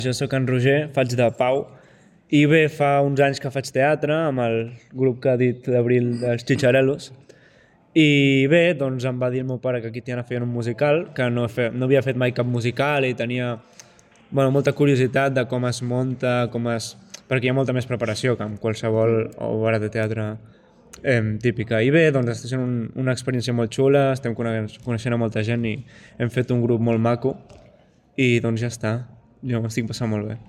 Jo sóc en Roger, faig de Pau, i bé, fa uns anys que faig teatre amb el grup que ha dit d'Abril dels Chicharellos. I bé, doncs em va dir el meu pare que aquí a Tiana feien un musical, que no havia fet mai cap musical i tenia molta curiositat de com es munta, perquè hi ha molta més preparació que en qualsevol obra de teatre típica. I bé, doncs està sent una experiència molt xula, estem coneixent a molta gent i hem fet un grup molt maco i doncs ja està, jo m'estic passant molt bé.